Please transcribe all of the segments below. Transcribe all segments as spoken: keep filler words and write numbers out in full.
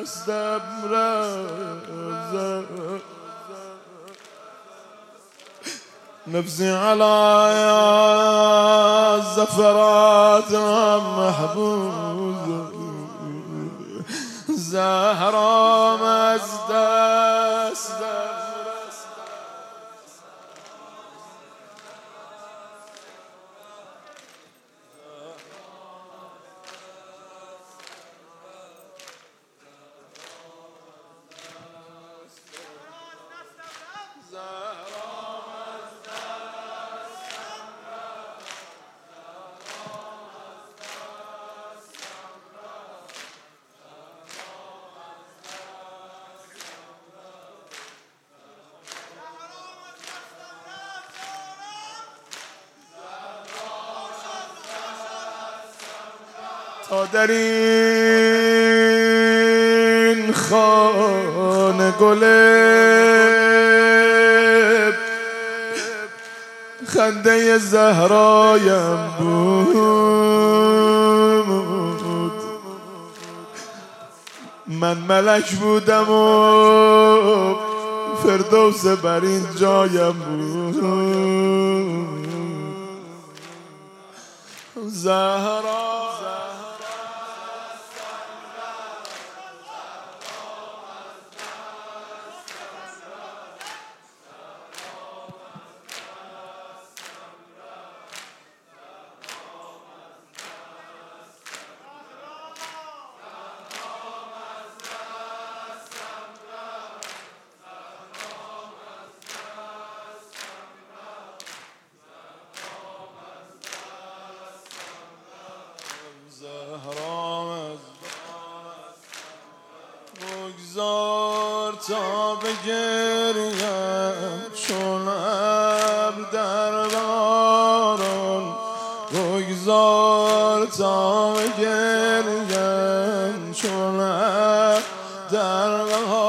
دستم رفت نفسي على الزفرات محبوب زهرا مزدست تا در این خانه گل خنده زهرایم بود من ملک بودم و فردوس بر این جایم بود زهرا بگذار تا بگریم چون ابر در باران بگذار تا بگریم چون ابر در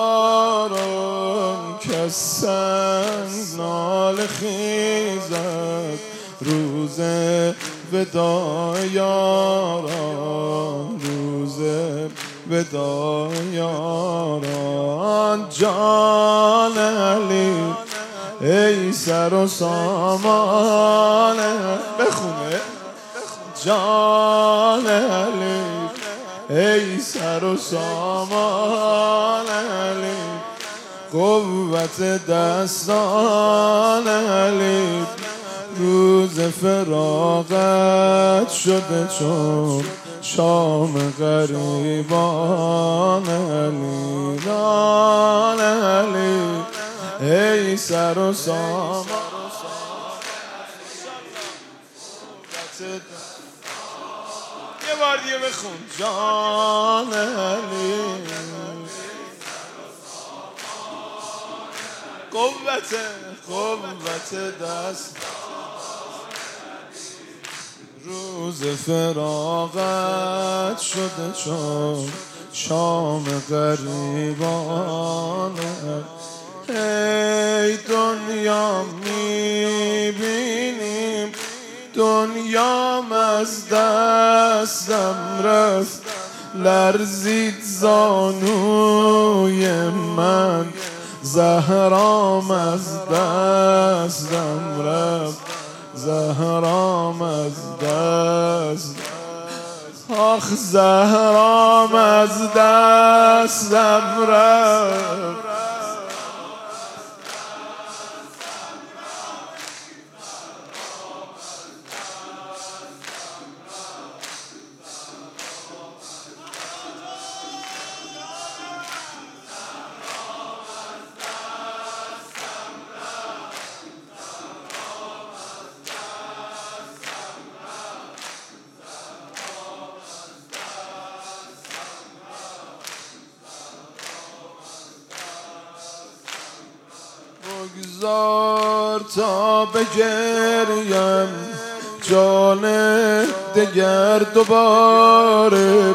باران که سنگ ناله خیزد روز وداع یاران روز وداع یاران جان علی ای سر و سامان بخونه جان علی ای سر و سامان علی قوت دستان علی روز فراغت شده چون شام غریبان علی دان علی ای سر و سامان یه بار دیگه بخون جان علی قوت قوت دست روز فراغت شده چون شام غریبان ای دنیا میبینیم دنیام از دستم رفت لرزید زانوی من زهرام از دستم رفت زهرام از دست آخ زهرام از دستم رفت بگذار تا بگریم جان دگر دوباره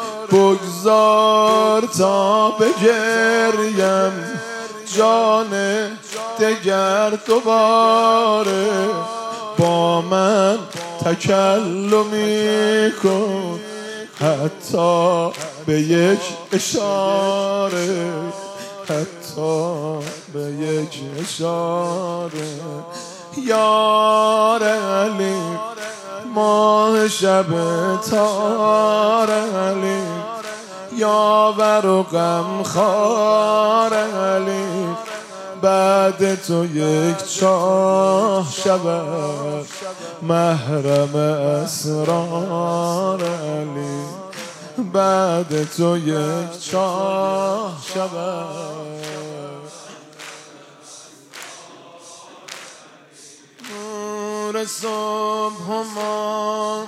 بگذار تا بگریم جان دگر دوباره با من تکلمی کن حتی به یک اشاره، حتی به یک اشاره. یار علی ماه شب تار علی، یاور و غم خوار علی، بعد تو یک چاه شود محرم اسرار علی، بعد تو یک چاه شود. نور صبح و ما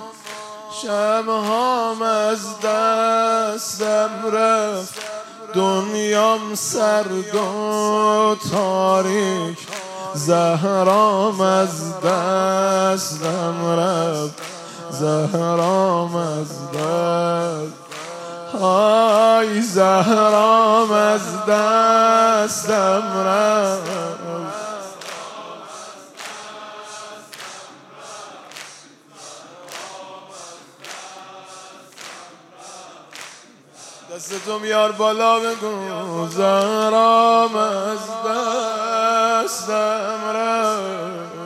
شبهام از دستم رفت، دنیام سرد و تاریک، زهرام از دستم رفت، زهرام از دست، آی زهرام از دستم رفت. دستتو بیار بالا بگو زهرام از دستم رفت.